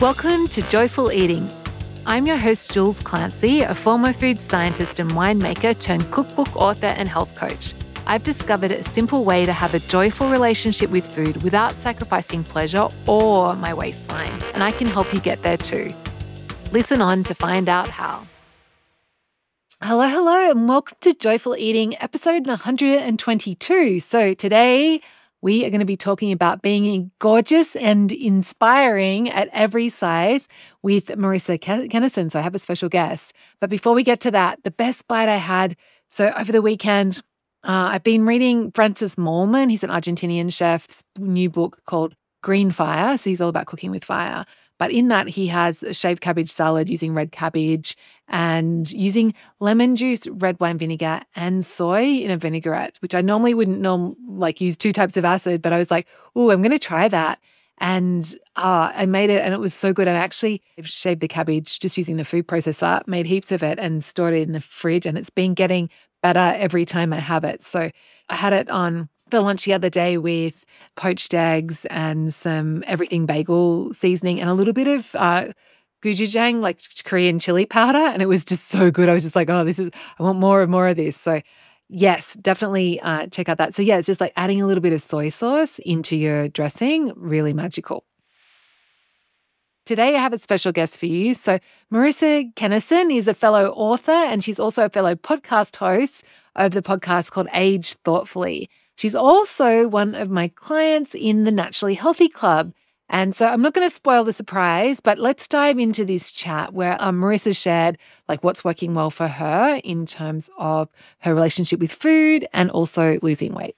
Welcome to Joyful Eating. I'm your host, Jules Clancy, a former food scientist and winemaker turned cookbook author and health coach. I've discovered a simple way to have a joyful relationship with food without sacrificing pleasure or my waistline, and I can help you get there too. Listen on to find out how. Hello, and welcome to Joyful Eating, episode 122. So today, we are going to be talking about being gorgeous and inspiring at every size with Marissa Kennison. So I have a special guest. But before we get to that, the best bite I had, so over the weekend, I've been reading Francis Mallmann. He's an Argentinian chef's new book called Green Fire. So he's all about cooking with fire. But in that, he has a shaved cabbage salad using red cabbage and using lemon juice, red wine vinegar, and soy in a vinaigrette, which I normally wouldn't use two types of acid, but I was like, oh, I'm going to try that. And I made it and it was so good. And I actually shaved the cabbage just using the food processor, made heaps of it and stored it in the fridge. And it's been getting better every time I have it. So I had it on for lunch the other day with poached eggs and some everything bagel seasoning and a little bit of gochujang, like Korean chili powder. And it was just so good. I was just like, I want more and more of this. So yes, definitely check out that. So yeah, it's just like adding a little bit of soy sauce into your dressing, really magical. Today, I have a special guest for you. So Marissa Kennison is a fellow author and she's also a fellow podcast host of the podcast called Age Thoughtfully. She's also one of my clients in the Naturally Healthy Club. And so I'm not going to spoil the surprise, but let's dive into this chat where Marissa shared like what's working well for her in terms of her relationship with food and also losing weight.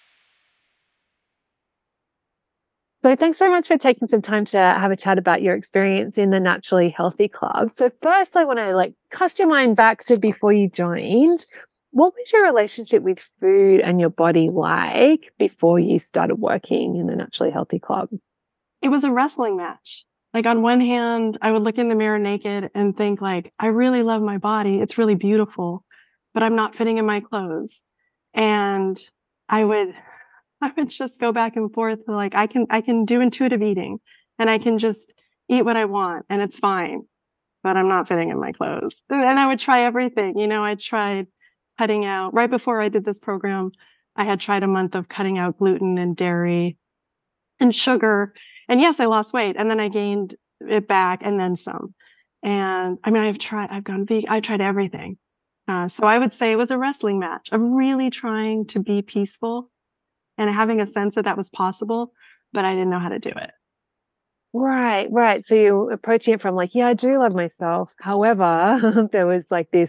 So thanks so much for taking some time to have a chat about your experience in the Naturally Healthy Club. So first I want to cast your mind back to before you joined. What was your relationship with food and your body like before you started working in the Naturally Healthy Club? It was a wrestling match. Like on one hand, I would look in the mirror naked and think like, I really love my body. It's really beautiful, but I'm not fitting in my clothes. And I would just go back and forth like, I can do intuitive eating and I can just eat what I want and it's fine, but I'm not fitting in my clothes. And I would try everything. I tried cutting out, right before I did this program, I had tried a month of cutting out gluten and dairy and sugar. And yes, I lost weight and then I gained it back and then some. And I mean, I've gone vegan, I tried everything. So I would say it was a wrestling match of really trying to be peaceful and having a sense that was possible, but I didn't know how to do it. Right. So you're approaching it from I do love myself. However, there was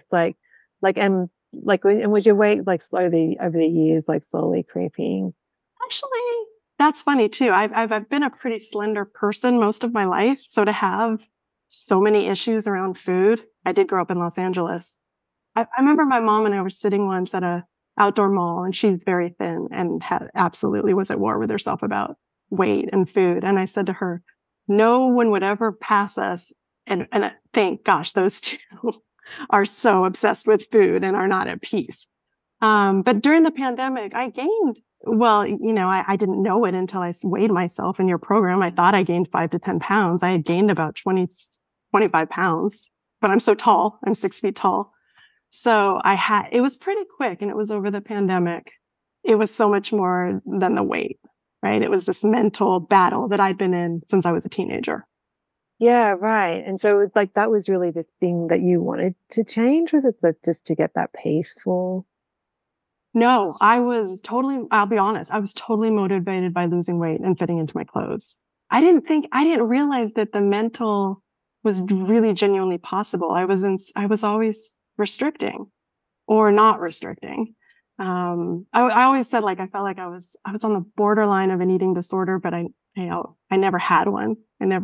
and was your weight slowly over the years, slowly creeping? Actually, that's funny too. I've been a pretty slender person most of my life. So to have so many issues around food, I did grow up in Los Angeles. I remember my mom and I were sitting once at a outdoor mall and she's very thin and absolutely was at war with herself about weight and food. And I said to her, no one would ever pass us and think, gosh, those two are so obsessed with food and are not at peace. But during the pandemic, I gained, I didn't know it until I weighed myself in your program. I thought I gained 5 to 10 pounds. I had gained about 25 pounds, but I'm so tall. I'm 6 feet tall. So it was pretty quick and it was over the pandemic. It was so much more than the weight, right? It was this mental battle that I'd been in since I was a teenager. Yeah, right. And so it was that was really the thing that you wanted to change? Was it just to get that peaceful? No, I'll be honest, I was totally motivated by losing weight and fitting into my clothes. I didn't realize that the mental was really genuinely possible. I was always restricting or not restricting. I always said I felt like I was on the borderline of an eating disorder, but I never had one.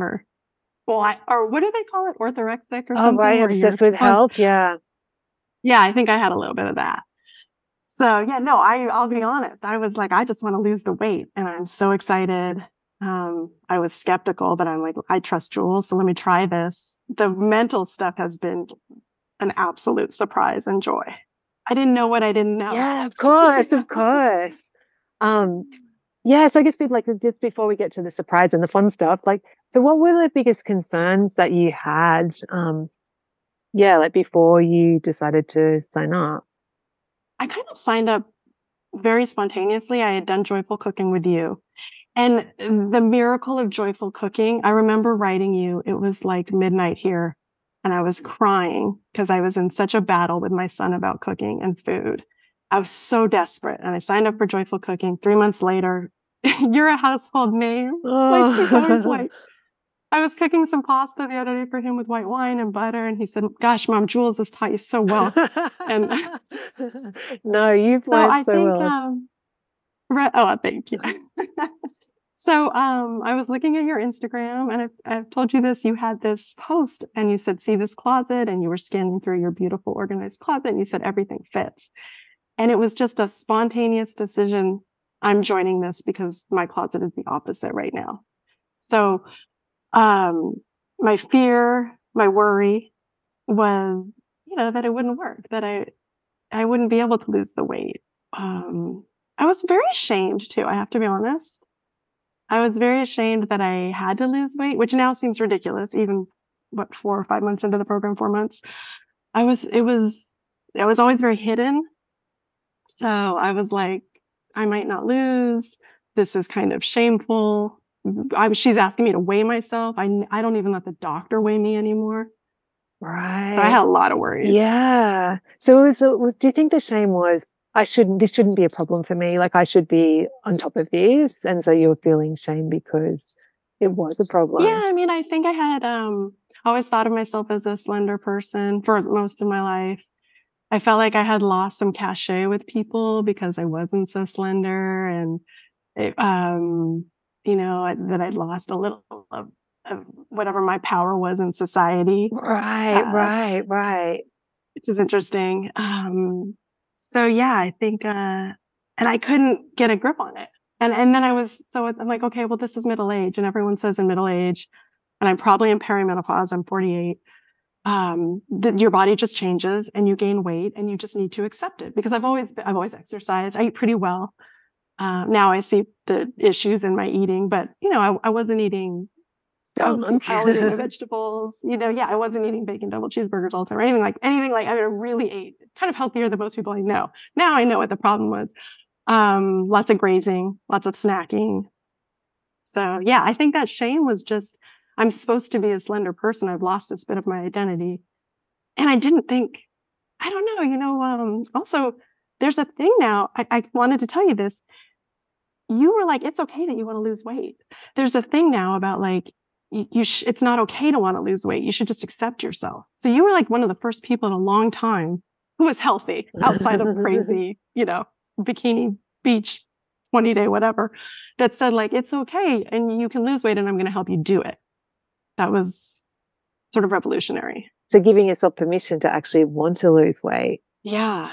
Or what do they call it? Orthorexic or something? Oh, right. Obsessed with health. Yeah. Yeah. I think I had a little bit of that. So yeah, no, I'll be honest. I was I just want to lose the weight and I'm so excited. I was skeptical, but I'm I trust Jules. So let me try this. The mental stuff has been an absolute surprise and joy. I didn't know what I didn't know. Yeah, of course. Yeah, so I guess like just before we get to the surprise and the fun stuff, like, so what were the biggest concerns that you had? Yeah, like before you decided to sign up. I kind of signed up very spontaneously. I had done Joyful Cooking with you. And the miracle of Joyful Cooking, I remember writing you, it was like midnight here, and I was crying because I was in such a battle with my son about cooking and food. I was so desperate, and I signed up for Joyful Cooking. 3 months later, you're a household name. Like, he's always Oh, like, I was cooking some pasta the other day for him with white wine and butter, and he said, "Gosh, Mom, Jules has taught you so well." And no, you've so learned I so think, well. oh, thank you. So, I was looking at your Instagram, and I've told you this. You had this post, and you said, "See this closet," and you were scanning through your beautiful, organized closet, and you said everything fits. And it was just a spontaneous decision. I'm joining this because my closet is the opposite right now. So, um, my fear, my worry was, that it wouldn't work, that I wouldn't be able to lose the weight. Um, I was very ashamed too. I have to be honest. I was very ashamed that I had to lose weight, which now seems ridiculous, even 4 or 5 months into the program, 4 months. I was always very hidden. So I was like, I might not lose. This is kind of shameful. She's asking me to weigh myself. I don't even let the doctor weigh me anymore. So I Right. had a lot of worries. Yeah. So do you think the shame was, this shouldn't be a problem for me. Like I should be on top of this. And so you were feeling shame because it was a Yeah, problem. I mean, I think I had always thought of myself as a slender person for most of my life. I felt like I had lost some cachet with people because I wasn't so slender, and it, that I'd lost a little of whatever my power was in society, Right, uh, right. which is interesting. So yeah, I think, and I couldn't get a grip on it. And then I'm like, okay, well, this is middle age, and everyone says in middle age, and I'm probably in perimenopause. I'm 48. Your body just changes and you gain weight, and you just need to accept it, because I've always exercised. I eat pretty well. Now I see the issues in my eating, but I wasn't eating. I was Junk. all eating vegetables. Yeah, I wasn't eating bacon double cheeseburgers all the time, or anything like. I mean, I really ate kind of healthier than most people I know. Now I know what the problem was. Lots of grazing, lots of snacking. So yeah, I think that shame was just, I'm supposed to be a slender person. I've lost this bit of my identity. And I didn't think, I don't know, also there's a thing now. I wanted to tell you this. You were like, it's okay that you want to lose weight. There's a thing now about like, it's not okay to want to lose weight. You should just accept yourself. So you were like one of the first people in a long time who was healthy outside of crazy, bikini beach, 20-day, whatever, that said like, it's okay. And you can lose weight, and I'm going to help you do it. That was sort of revolutionary. So giving yourself permission to actually want to lose weight. Yeah.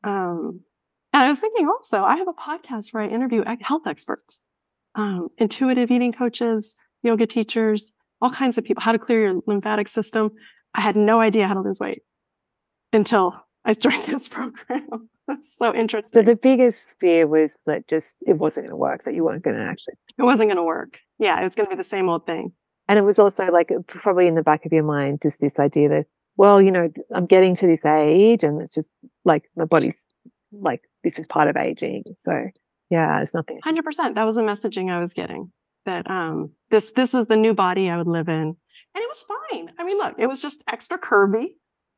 And I was thinking also, I have a podcast where I interview health experts, intuitive eating coaches, yoga teachers, all kinds of people, how to clear your lymphatic system. I had no idea how to lose weight until I joined this program. That's so interesting. So the biggest fear was that it wasn't going to work, that you weren't going to actually. It wasn't going to work. Yeah, it was going to be the same old thing. And it was also like probably in the back of your mind, just this idea that, well, I'm getting to this age, and it's just like my body's like, this is part of aging. So yeah, it's nothing. 100%. That was the messaging I was getting, that this was the new body I would live in. And it was fine. I mean, look, it was just extra curvy.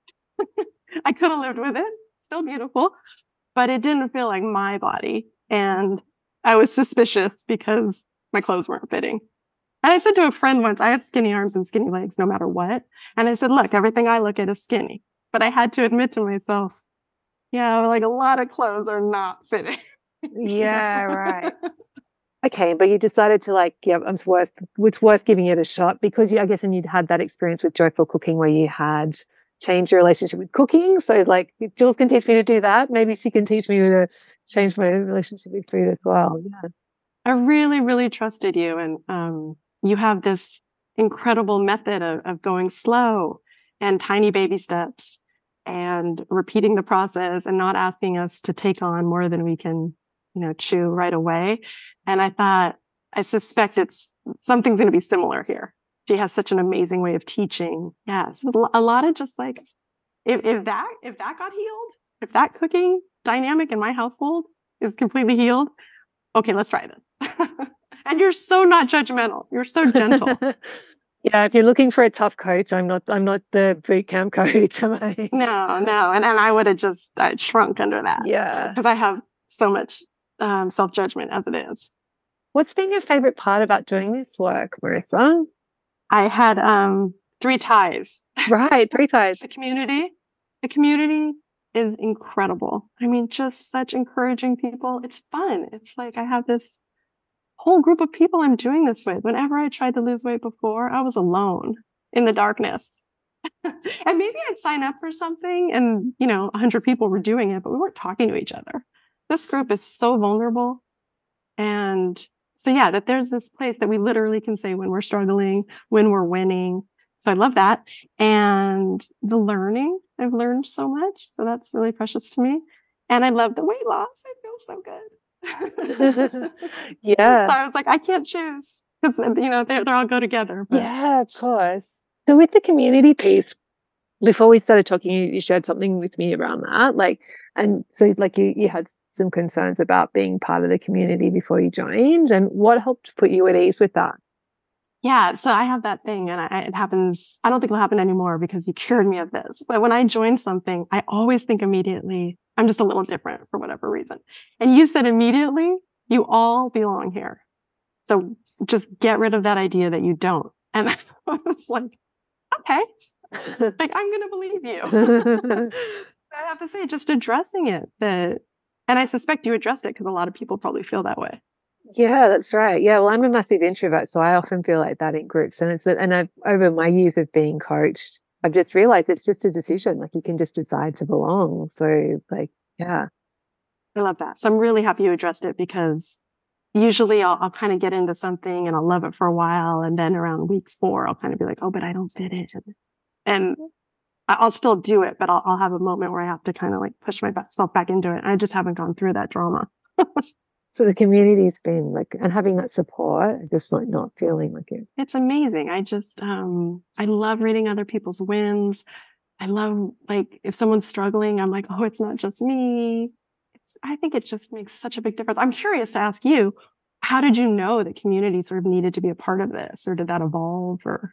I could have lived with it. Still beautiful. But it didn't feel like my body. And I was suspicious because my clothes weren't fitting. And I said to a friend once, I have skinny arms and skinny legs no matter what. And I said, look, everything I look at is skinny. But I had to admit to myself, yeah, like a lot of clothes are not fitting. Yeah, right. Okay, but you decided to like, yeah, it's worth giving it a shot, because I guess, and you'd had that experience with Joyful Cooking where you had changed your relationship with cooking. So like, if Jules can teach me to do that, maybe she can teach me to change my relationship with food as well. Yeah. I really, really trusted you. And you have this incredible method of going slow and tiny baby steps and repeating the process and not asking us to take on more than we can, chew right away. And I thought, I suspect something's going to be similar here. She has such an amazing way of teaching. Yeah. So a lot of just like, if that got healed, if that cooking dynamic in my household is completely healed, okay, let's try this. And you're so not judgmental. You're so gentle. Yeah, if you're looking for a tough coach, I'm not the boot camp coach, am I? No. And I would have just shrunk under that. Yeah. Because I have so much self-judgment as it is. What's been your favorite part about doing this work, Marissa? I had 3 ties. Right, 3 ties. The community is incredible. I mean, just such encouraging people. It's fun. It's like I have this whole group of people I'm doing this with. Whenever I tried to lose weight before, I was alone in the darkness. And maybe I'd sign up for something and, 100 people were doing it, but we weren't talking to each other. This group is so vulnerable. And so, yeah, that there's this place that we literally can say when we're struggling, when we're winning. So I love that. And the learning, I've learned so much. So that's really precious to me. And I love the weight loss. I feel so good. Yeah. So I was like, I can't choose because, they all go together. But. Yeah, of course. So with the community piece, before we started talking, you shared something with me around that. And so you had some concerns about being part of the community before you joined. And what helped put you at ease with that? Yeah, so I have that thing and it happens. I don't think it'll happen anymore because you cured me of this. But when I join something, I always think immediately, I'm just a little different for whatever reason. And you said immediately, you all belong here. So just get rid of that idea that you don't. And I was like, okay, like I'm going to believe you. I have to say, just addressing it and I suspect you addressed it because a lot of people probably feel that way. Yeah, that's right. Yeah, well, I'm a massive introvert, so I often feel like that in groups. And I've over my years of being coached, I've just realized it's just a decision. Like you can just decide to belong. So, yeah, I love that. So I'm really happy you addressed it because usually I'll kind of get into something and I'll love it for a while, and then around week 4, I'll kind of be like, oh, but I don't fit it, and I'll still do it, but I'll have a moment where I have to kind of like push myself back into it. I just haven't gone through that drama. So the community's been and having that support, just not feeling like it. It's amazing. I just, I love reading other people's wins. I love, if someone's struggling, I'm like, oh, it's not just me. I think it just makes such a big difference. I'm curious to ask you, how did you know that community sort of needed to be a part of this, or did that evolve? Or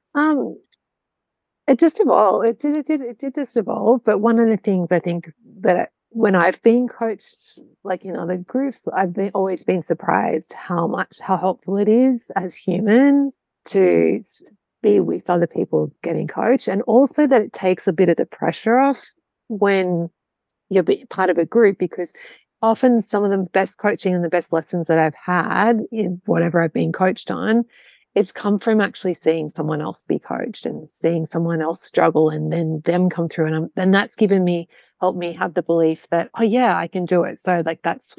it just evolved. It did just evolve. But one of the things I think that when I've been coached, in other groups, I've always been surprised how helpful it is as humans to be with other people getting coached, and also that it takes a bit of the pressure off when you're part of a group, because often some of the best coaching and the best lessons that I've had in whatever I've been coached on, it's come from actually seeing someone else be coached and seeing someone else struggle and then them come through. And then that's helped me have the belief that, oh yeah, I can do it. So that's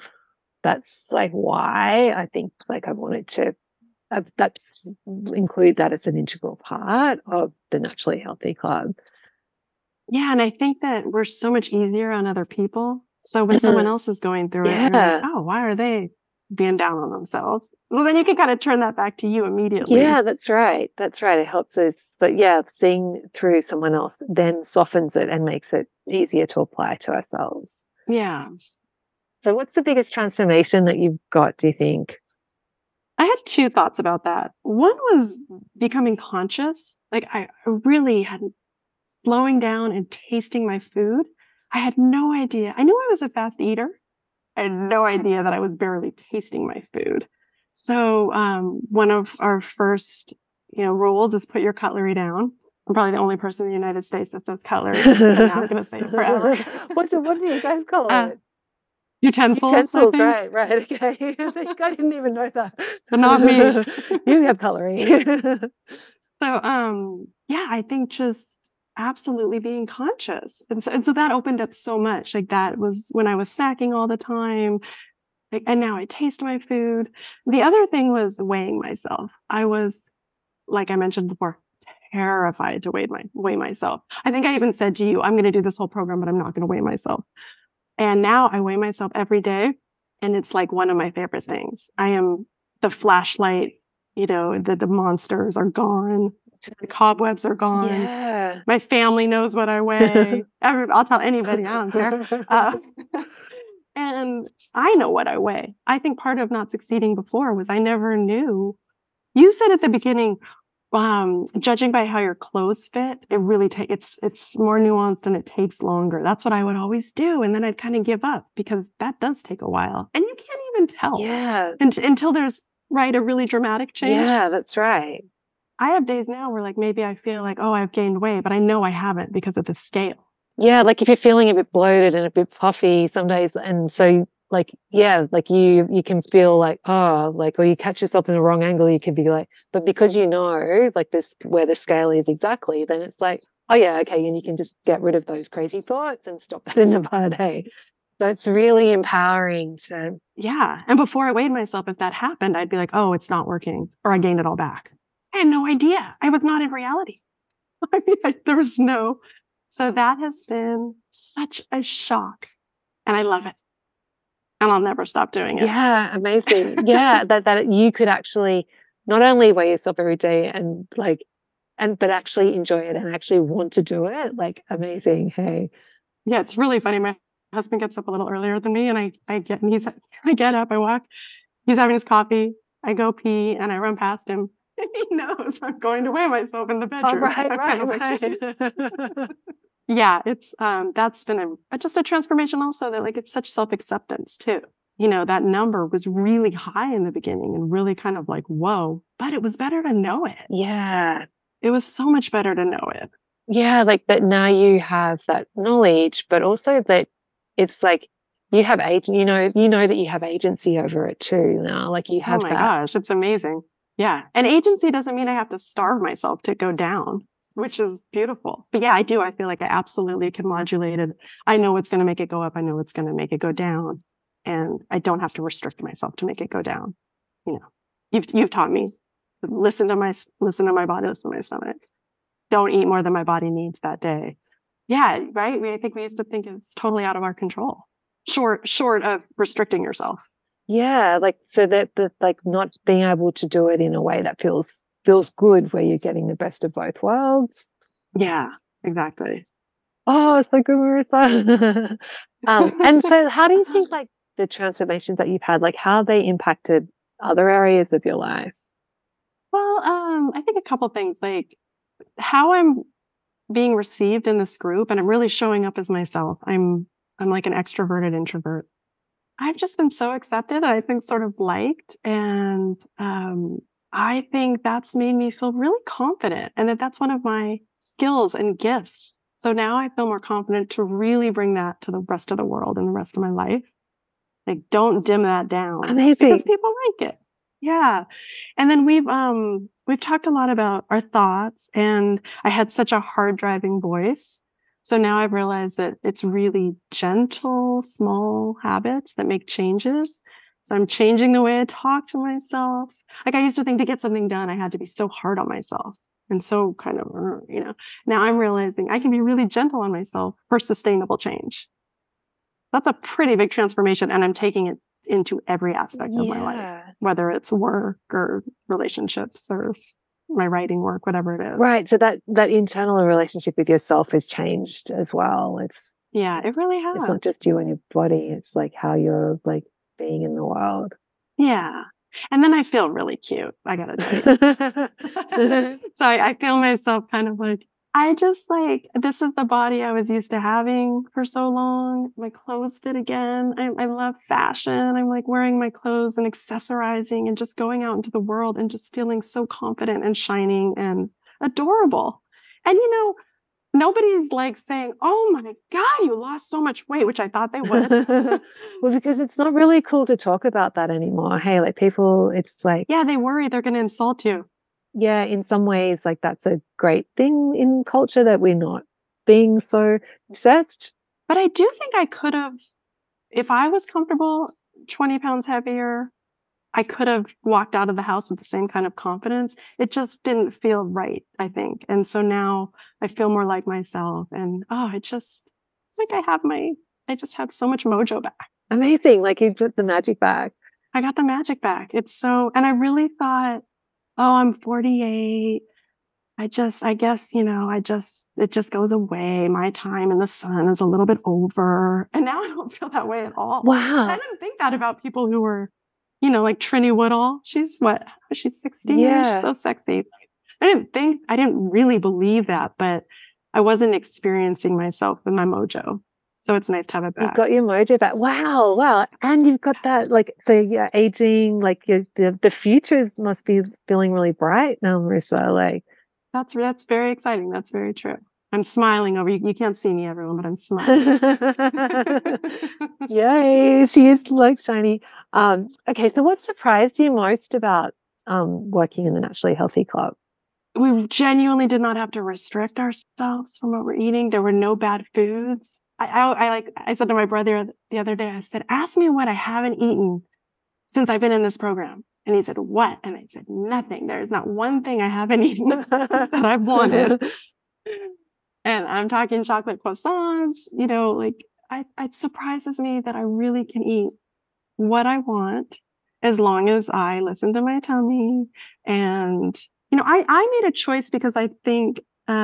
why I think I wanted to include that as an integral part of the Naturally Healthy Club. Yeah. And I think that we're so much easier on other people. So when someone else is going through it, you're like, oh, why are they being down on themselves? Well, then you can kind of turn that back to you immediately. Yeah, that's right. That's right. It helps us. But yeah, seeing through someone else then softens it and makes it easier to apply to ourselves. Yeah. So what's the biggest transformation that you've got, do you think? I had 2 thoughts about that. One was becoming conscious. I really had slowing down and tasting my food. I had no idea. I knew I was a fast eater. I had no idea that I was barely tasting my food. So one of our first, rules is put your cutlery down. I'm probably the only person in the United States that says cutlery. I'm not going to say it forever. What do you guys call it? Utensils. Utensils, right. Okay. I didn't even know that. But not me. You have cutlery. So, I think just absolutely being conscious. And so that opened up so much. That was when I was snacking all the time. And now I taste my food. The other thing was weighing myself. I was, like I mentioned before, terrified to weigh myself. I think I even said to you, I'm going to do this whole program, but I'm not going to weigh myself. And now I weigh myself every day. And it's one of my favorite things. I am the flashlight, the monsters are gone. The cobwebs are gone. Yeah. My family knows what I weigh. I'll tell anybody. I don't care. And I know what I weigh. I think part of not succeeding before was I never knew. You said at the beginning, judging by how your clothes fit, it really it's more nuanced and it takes longer. That's what I would always do. And then I'd kind of give up because that does take a while. And you can't even tell. Yeah. Until there's a really dramatic change. Yeah, that's right. I have days now where maybe I feel like, oh, I've gained weight, but I know I haven't because of the scale. Yeah, like if you're feeling a bit bloated and a bit puffy some days, and so you can feel like, or you catch yourself in the wrong angle, you could be like, but because this where the scale is exactly, then it's like, oh yeah, okay, and you can just get rid of those crazy thoughts and stop that in the bud, hey. So it's really empowering to. Yeah. And before I weighed myself, if that happened, I'd be like, oh, it's not working, or I gained it all back. I had no idea. I was not in reality. There was no. So that has been such a shock, and I love it. And I'll never stop doing it. Yeah, amazing. Yeah, that you could actually not only weigh yourself every day but actually enjoy it and actually want to do it. Like, amazing. Hey. Yeah, it's really funny. My husband gets up a little earlier than me, and I get up, I walk. He's having his coffee. I go pee, and I run past him. And he knows I'm going to weigh myself in the bedroom. Oh, right. Yeah, it's that's been just a transformation also, that it's such self-acceptance too. That number was really high in the beginning and really kind of like, whoa, but it was better to know it. Yeah. It was so much better to know it. Yeah, like that now you have that knowledge, but also that it's like you have that you have agency over it too now. Like you have that. Oh my gosh, it's amazing. Yeah. And agency doesn't mean I have to starve myself to go down, which is beautiful. But yeah, I do. I feel like I absolutely can modulate it. I know what's going to make it go up. I know what's going to make it go down. And I don't have to restrict myself to make it go down. You've taught me to listen to my body, listen to my stomach. Don't eat more than my body needs that day. Yeah, right? I think we used to think it's totally out of our control, short of restricting yourself. Yeah, so that not being able to do it in a way that feels good, where you're getting the best of both worlds. Yeah, exactly. Oh, so good, Marissa. And so how do you think the transformations that you've had, how they impacted other areas of your life? Well, I think a couple things, how I'm being received in this group, and I'm really showing up as myself. I'm like an extroverted introvert. I've just been so accepted, I think sort of liked. And I think that's made me feel really confident, and that's one of my skills and gifts. So now I feel more confident to really bring that to the rest of the world and the rest of my life. Don't dim that down. Amazing. Because people like it. Yeah. And then we've talked a lot about our thoughts, and I had such a hard driving voice. So now I've realized that it's really gentle, small habits that make changes. So I'm changing the way I talk to myself. I used to think to get something done, I had to be so hard on myself and so kind of, now I'm realizing I can be really gentle on myself for sustainable change. That's a pretty big transformation. And I'm taking it into every aspect of my life, whether it's work or relationships or my writing work, whatever it is. Right. So that internal relationship with yourself has changed as well. Yeah, it really has. It's not just you and your body. It's how you're being in the world. Yeah. And then I feel really cute, I gotta tell you. So I feel myself kind of this is the body I was used to having for so long. My clothes fit again. I love fashion. I'm wearing my clothes and accessorizing and just going out into the world and just feeling so confident and shining and adorable. And nobody's saying, oh my God, you lost so much weight, which I thought they would. Well, because it's not really cool to talk about that anymore. Hey, people, it's yeah, they worry they're going to insult you. Yeah, in some ways, that's a great thing in culture, that we're not being so obsessed. But I do think I could have, if I was comfortable 20 pounds heavier, I could have walked out of the house with the same kind of confidence. It just didn't feel right, I think. And so now I feel more like myself. And it's I just have so much mojo back. Amazing. You put the magic back. I got the magic back. And I really thought, oh, I'm 48. I guess, it just goes away. My time in the sun is a little bit over. And now I don't feel that way at all. Wow. I didn't think that about people who were, like Trini Woodall. She's 60? Yeah. She's so sexy. I didn't really believe that, but I wasn't experiencing myself in my mojo. So it's nice to have it back. You've got your mojo back. Wow, wow. And you've got that, so you're aging, the futures must be feeling really bright now, Marissa. That's very exciting. That's very true. I'm smiling over you. You can't see me, everyone, but I'm smiling. Yay, she is shiny. Okay, so what surprised you most about working in the Naturally Healthy Club? We genuinely did not have to restrict ourselves from what we're eating. There were no bad foods. I said to my brother the other day, I said, ask me what I haven't eaten since I've been in this program. And he said, what? And I said, nothing. There's not one thing I haven't eaten that I've wanted. And I'm talking chocolate croissants, it surprises me that I really can eat what I want as long as I listen to my tummy. And, I made a choice because I think,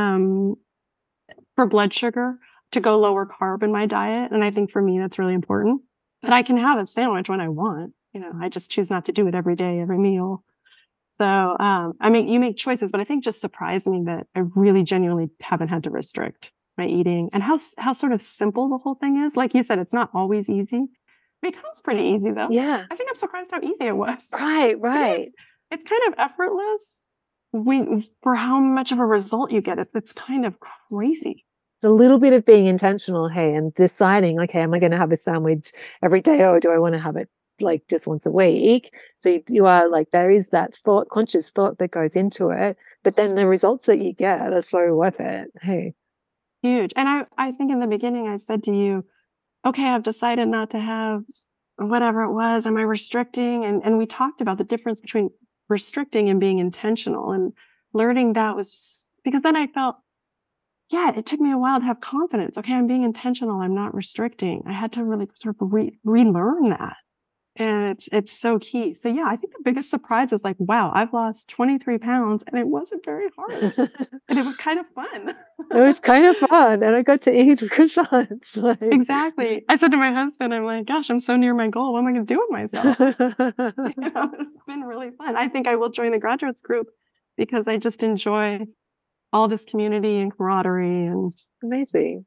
for blood sugar to go lower carb in my diet. And I think for me, that's really important that I can have a sandwich when I want. I just choose not to do it every day, every meal. So, you make choices, but I think just surprised me that I really genuinely haven't had to restrict my eating and how sort of simple the whole thing is. Like you said, it's not always easy. It becomes pretty easy though. Yeah. I think I'm surprised how easy it was. Right. It's kind of effortless for how much of a result you get. It's kind of crazy. A little bit of being intentional, hey, and deciding, okay, am I going to have a sandwich every day or do I want to have it just once a week? So you are there is that conscious thought that goes into it, but then the results that you get are so worth it. Hey. Huge. And I think in the beginning I said to you, okay, I've decided not to have whatever it was. Am I restricting? And we talked about the difference between restricting and being intentional, and learning that was because then I felt, yeah, it took me a while to have confidence. Okay, I'm being intentional. I'm not restricting. I had to really sort of relearn that. And it's so key. So yeah, I think the biggest surprise is wow, I've lost 23 pounds and it wasn't very hard. And it was kind of fun. It was kind of fun. And I got to eat croissants. Exactly. I said to my husband, I'm like, gosh, I'm so near my goal. What am I going to do with myself? It's been really fun. I think I will join the graduates group because I just enjoy all this community and camaraderie and amazing.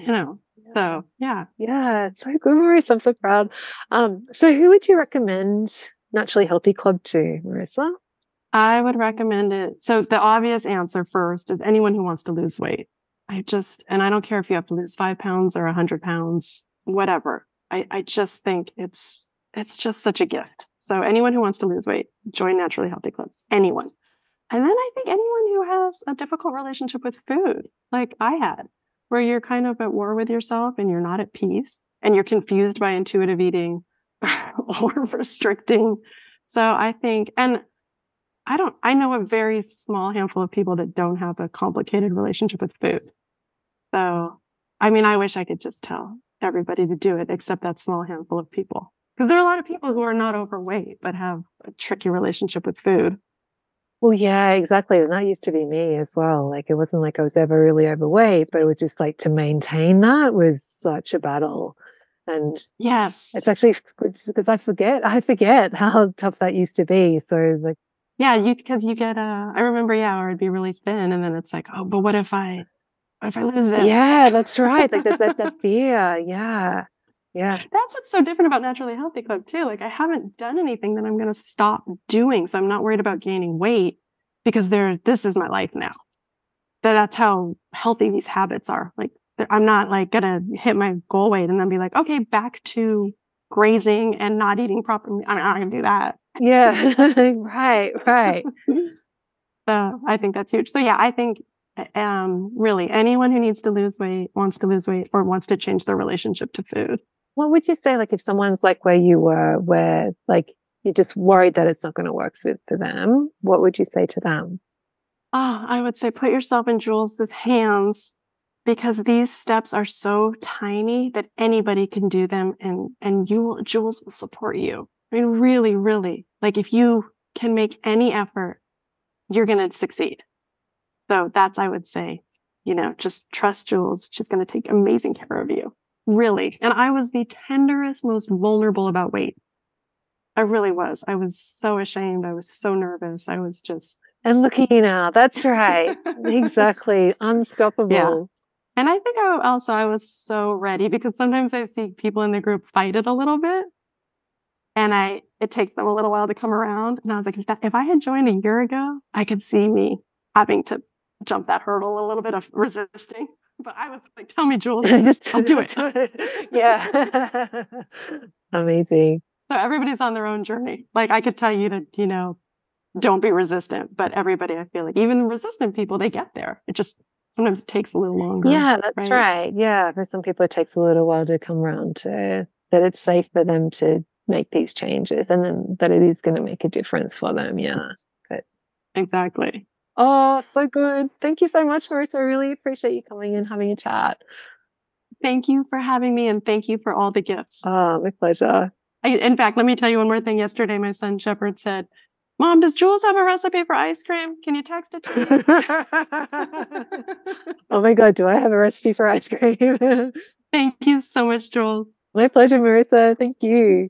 So yeah. Yeah, it's so good, Marissa. I'm so proud. So who would you recommend Naturally Healthy Club to, Marissa? I would recommend it. So the obvious answer first is anyone who wants to lose weight. And I don't care if you have to lose 5 pounds or 100 pounds, whatever. I just think it's just such a gift. So anyone who wants to lose weight, join Naturally Healthy Club. Anyone. And then I think anyone who has a difficult relationship with food, like I had, where you're kind of at war with yourself and you're not at peace and you're confused by intuitive eating or restricting. So I think, and I know a very small handful of people that don't have a complicated relationship with food. So, I wish I could just tell everybody to do it, except that small handful of people. Because there are a lot of people who are not overweight, but have a tricky relationship with food. Well, yeah, exactly. And that used to be me as well. It wasn't I was ever really overweight, but it was just to maintain that was such a battle. And yes, it's actually good because I forget how tough that used to be. So yeah, because you get I remember, or I'd be really thin, and then it's oh, but what if I lose this? Yeah, that's right. There's that fear. Yeah. Yeah. That's what's so different about Naturally Healthy Club too. I haven't done anything that I'm going to stop doing. So I'm not worried about gaining weight because this is my life now. That's how healthy these habits are. I'm not going to hit my goal weight and then be okay, back to grazing and not eating properly. I'm not going to do that. Yeah. Right. So I think that's huge. So yeah, I think really anyone who needs to lose weight, wants to lose weight, or wants to change their relationship to food. What would you say, if someone's where you were, where you're just worried that it's not going to work for them, what would you say to them? Oh, I would say put yourself in Jules's hands, because these steps are so tiny that anybody can do them, and Jules will support you. I mean, really, really, like if you can make any effort, you're going to succeed. So that's, I would say, just trust Jules. She's going to take amazing care of you. Really. And I was the tenderest, most vulnerable about weight. I really was. I was so ashamed. I was so nervous. I was just. And look at you now. That's right. Exactly. Unstoppable. Yeah. And I think I was so ready, because sometimes I see people in the group fight it a little bit, and it takes them a little while to come around. And I was like, if I had joined a year ago, I could see me having to jump that hurdle a little bit of resisting. But I was like, tell me, Jules, I'll do it. Yeah. Amazing. So everybody's on their own journey. Like I could tell you to, don't be resistant, but everybody, I feel like even resistant people, they get there. It just sometimes it takes a little longer. Yeah, that's right. Yeah. For some people, it takes a little while to come around to that it's safe for them to make these changes, and then that it is going to make a difference for them. Yeah. But exactly. Oh, so good. Thank you so much, Marissa. I really appreciate you coming and having a chat. Thank you for having me, and thank you for all the gifts. Oh, my pleasure. In fact, let me tell you one more thing. Yesterday, my son Shepard said, Mom, does Jules have a recipe for ice cream? Can you text it to me? Oh my God, do I have a recipe for ice cream? Thank you so much, Jules. My pleasure, Marissa. Thank you.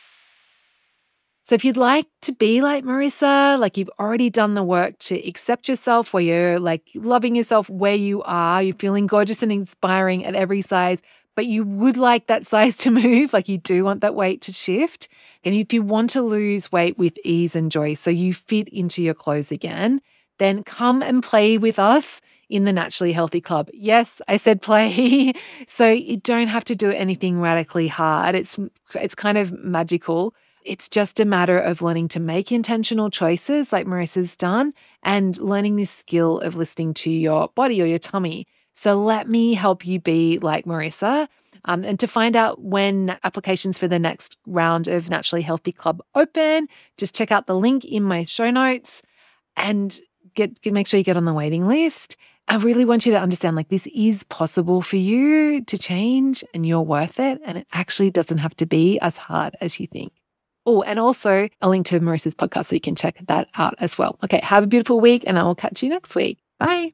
So if you'd like to be like Marissa, like you've already done the work to accept yourself, where you're like loving yourself where you are, you're feeling gorgeous and inspiring at every size, but you would like that size to move, like you do want that weight to shift. And if you want to lose weight with ease and joy so you fit into your clothes again, then come and play with us in the Naturally Healthy Club. Yes, I said play. So you don't have to do anything radically hard. It's kind of magical. It's just a matter of learning to make intentional choices like Marissa's done, and learning this skill of listening to your body or your tummy. So let me help you be like Marissa. And to find out when applications for the next round of Naturally Healthy Club open, just check out the link in my show notes and make sure you get on the waiting list. I really want you to understand, like, this is possible for you to change, and you're worth it. And it actually doesn't have to be as hard as you think. Oh, and also a link to Marissa's podcast so you can check that out as well. Okay, have a beautiful week, and I will catch you next week. Bye.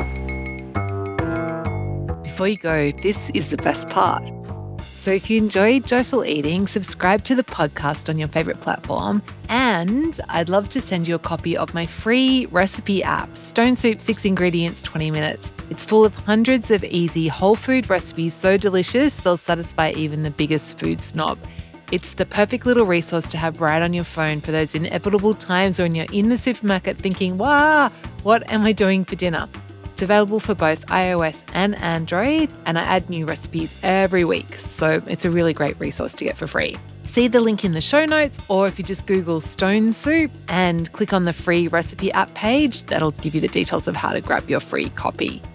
Before you go, this is the best part. So if you enjoyed Joyful Eating, subscribe to the podcast on your favorite platform. And I'd love to send you a copy of my free recipe app, Stone Soup 6 Ingredients, 20 Minutes. It's full of hundreds of easy whole food recipes so delicious they'll satisfy even the biggest food snob. It's the perfect little resource to have right on your phone for those inevitable times when you're in the supermarket thinking, wow, what am I doing for dinner? It's available for both iOS and Android, and I add new recipes every week, so it's a really great resource to get for free. See the link in the show notes, or if you just Google Stone Soup and click on the free recipe app page, that'll give you the details of how to grab your free copy.